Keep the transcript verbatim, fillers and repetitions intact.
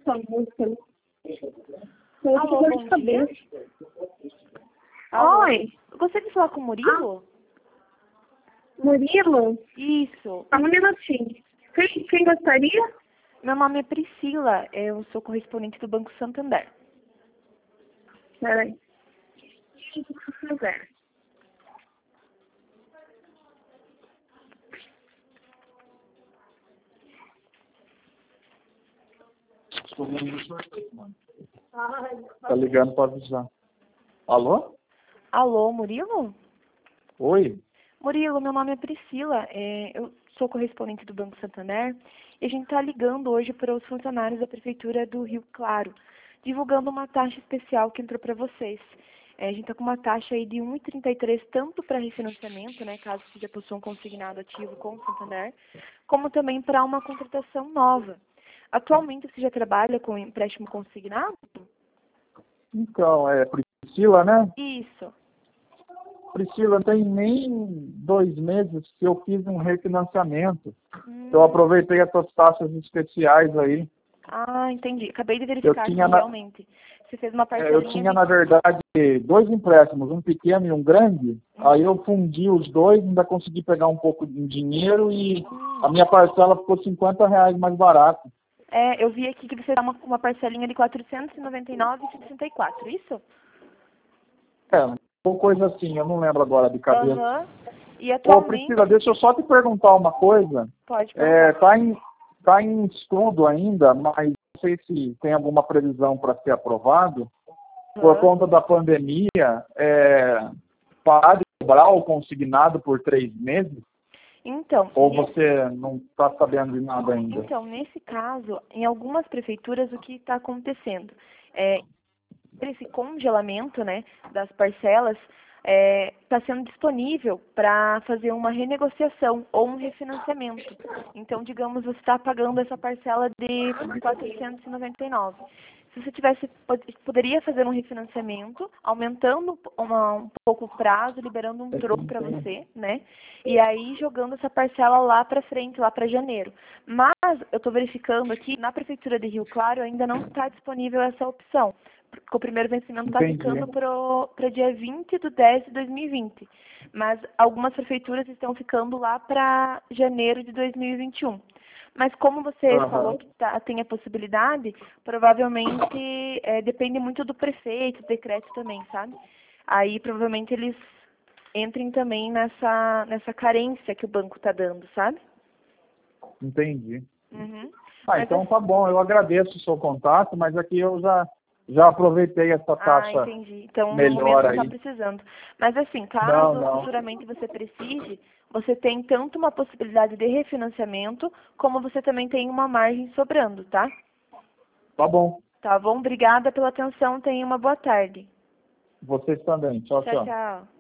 essa música. Alô, bom dia. Alô. Oi. Eu gostaria de falar com o Murilo? Ah, Murilo? Isso. Só um minutinho. Quem, quem gostaria? Meu nome é Priscila, eu sou correspondente do Banco Santander. Peraí. Santander. Tá ligando para avisar. Alô? Alô, Murilo? Oi? Murilo, meu nome é Priscila, é, eu sou correspondente do Banco Santander e a gente está ligando hoje para os funcionários da Prefeitura do Rio Claro, divulgando uma taxa especial que entrou para vocês. É, a gente está com uma taxa aí de um vírgula trinta e três tanto para refinanciamento, né, caso você já possua um consignado ativo com o Santander, como também para uma contratação nova. Atualmente você já trabalha com empréstimo consignado? Então, é Priscila, né? Isso. Priscila, tem nem dois meses que eu fiz um refinanciamento. Hum. Eu aproveitei essas taxas especiais aí. Ah, entendi. Acabei de verificar Eu tinha aqui, na- realmente. Você fez uma É, parcelinha eu tinha, de... na verdade, dois empréstimos, um pequeno e um grande. Hum. Aí eu fundi os dois, ainda consegui pegar um pouco de dinheiro e Hum. a minha parcela ficou cinquenta reais mais barato. É, eu vi aqui que você dá uma, uma parcelinha de quatrocentos e noventa e nove reais e sessenta e quatro centavos, isso? É, uma coisa assim, eu não lembro agora de cabeça. Aham. E Ô, atualmente... Priscila, deixa eu só te perguntar uma coisa. Pode É, perguntar. tá em, tá em estudo ainda, mas não sei se tem alguma previsão para ser aprovado. Por Aham. conta da pandemia, é, parar de cobrar o consignado por três meses? Então, Ou nesse- você não está sabendo de nada ainda? então, nesse caso, em algumas prefeituras, o que está acontecendo? É, esse congelamento, né, das parcelas está sendo disponível para fazer uma renegociação ou um refinanciamento. Então, digamos, você está pagando essa parcela de quatrocentos e noventa e nove. Se você tivesse, pod- poderia fazer um refinanciamento, aumentando uma- um pouco o prazo, liberando um troco para você, né? E aí jogando essa parcela lá para frente, lá para janeiro. Mas eu estou verificando aqui, na Prefeitura de Rio Claro ainda não está disponível essa opção. Porque o primeiro vencimento está Entendi. ficando para dia vinte de dez de dois mil e vinte. Mas algumas prefeituras estão ficando lá para janeiro de dois mil e vinte e um. Mas como você Aham. falou que tá, tem a possibilidade, provavelmente é, depende muito do prefeito, do decreto também, sabe? Aí provavelmente eles entrem também nessa, nessa carência que o banco está dando, sabe? Entendi. Uhum. Ah, Mas então assim- tá bom, eu agradeço o seu contato, mas aqui eu já, já aproveitei essa Ah, taxa entendi. Então, no melhor momento não está aí. precisando. Mas assim, Não, caso não. futuramente você precise, você tem tanto uma possibilidade de refinanciamento, como você também tem uma margem sobrando, tá? Tá bom. Tá bom? Obrigada pela atenção. Tenha uma boa tarde. Vocês também. Tchau, Tchau, tchau. tchau.